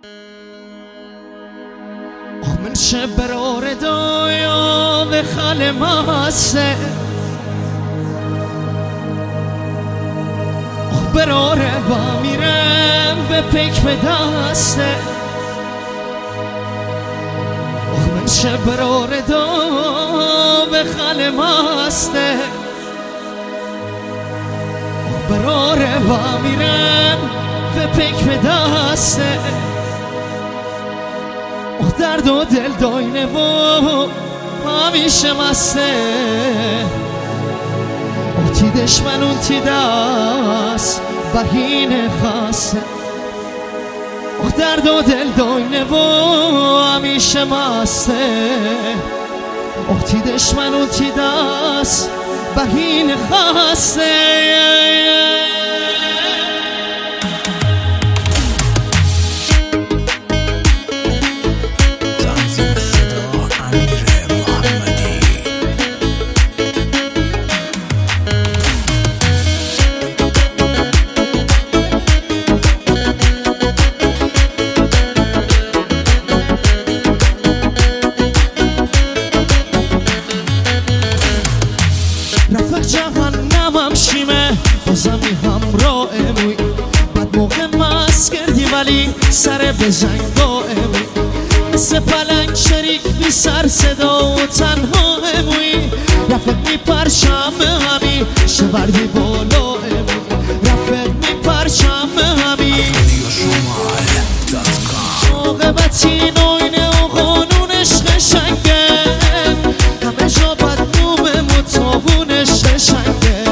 من چه برار دایا به خل ماسته براره با میرم به پیک به دسته من چه برار دا به خل ماسته براره با میرم به پیک به دسته درد و دل داینه و همیشه مسته تی دشمنون تی دست بهینه خسته درد و دل داینه و همیشه مسته تی دشمنون تی دست بهینه خسته جهنمم شیمه بازمی همراه موی بعد موقع مست کردی ولی سر بزنگاه موی مثل پلنگ شریک بی سر صدا و تنها موی رفت می پرشم همی شوردی بالا موی رفت می پرشم همی موقعبتی نوینه و قانونش قشنگه همه جا بدنومه متابونش قشنگه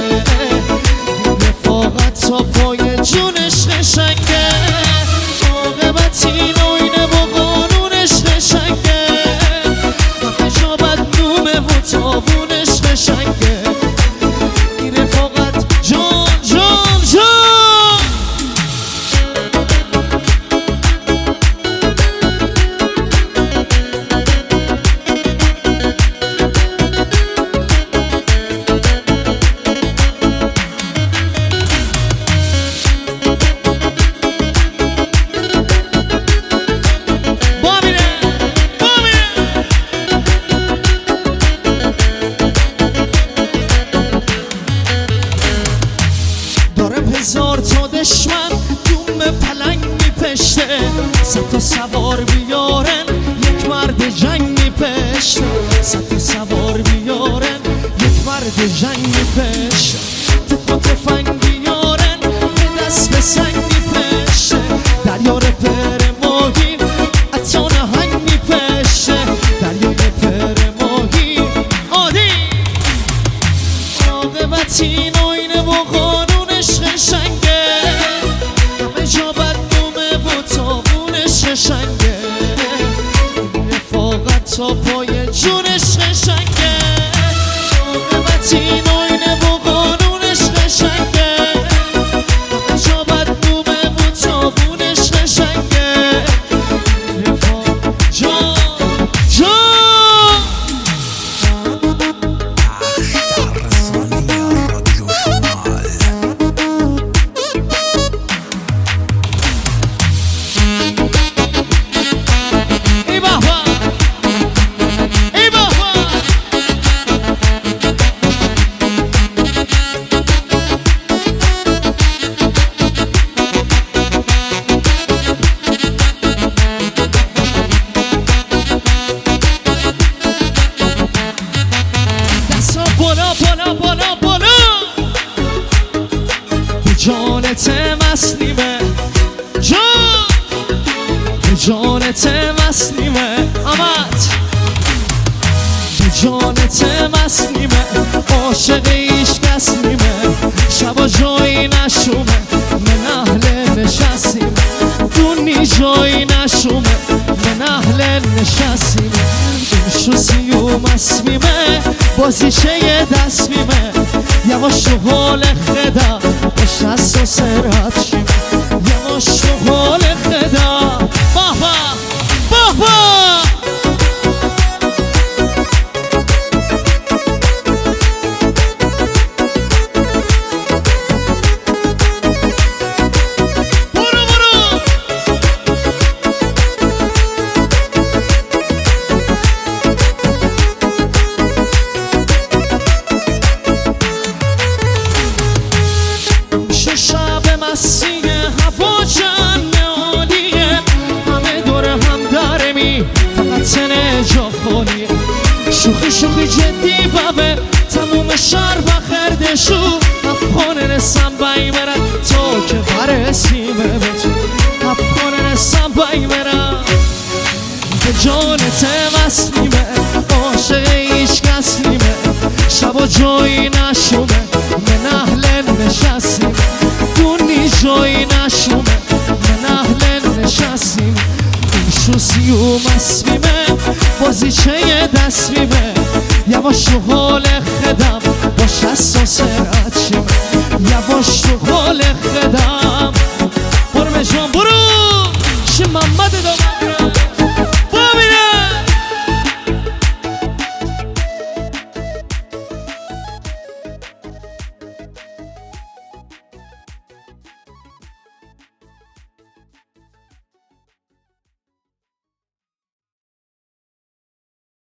رفاقت تا پای جونش قشنگه موقعبتی نوینه و قانونش قشنگه همه جا بدنومه متابونش قشنگه این رفاقت جان جان جان هزار تا دشمن دوم پلنگ میپشته صد تا سوار بیارن یک مرد جنگ میپشته صد تا سوار بیارن یک مرد جنگ میپشته تک و تفنگ بیارن به دست به سنگ میپشته دریار پر ماهی حتی نهنگ میپشته دریار پر ماهی عادی عاقبتی نوینه و قانونش قشنگه همه جا بدنومه و تابونش قشنگه رفاقت تا پای جونش قشنگه عاقبتی نوینه و قانونش قشنگه همه جا بدنومه و تابونش قشنگه رفاقت جان جان بالا به جانت مسلیمه جان به جانت مسلیمه آمد به جانت مسلیمه عاشق ایش کس نیمه شبا جایی نشومه من اهل نشستیمه دونی جایی نشومه من اهل نشستیمه این شوسی و مسمیمه بازیشه یه دست میمه یواش تو حال خدا باش دست و سرات شیمه یواش تو حال خدا بابا بابا برو شهر بخردشو افغانه نسم بای مرن تو که برسیمه به تو افغانه نسم بای مرن به جانت وصلیمه عاشق هیچ کس نیمه شب و جایی نشومه من اهل نشستیم دونی جایی نشومه من اهل نشستیم شوسی و مسمیمه بازی چه دست میمه یواش تو حال خدم باش اساس سرعت شیمه یواش تو حال خدم برو مجان برو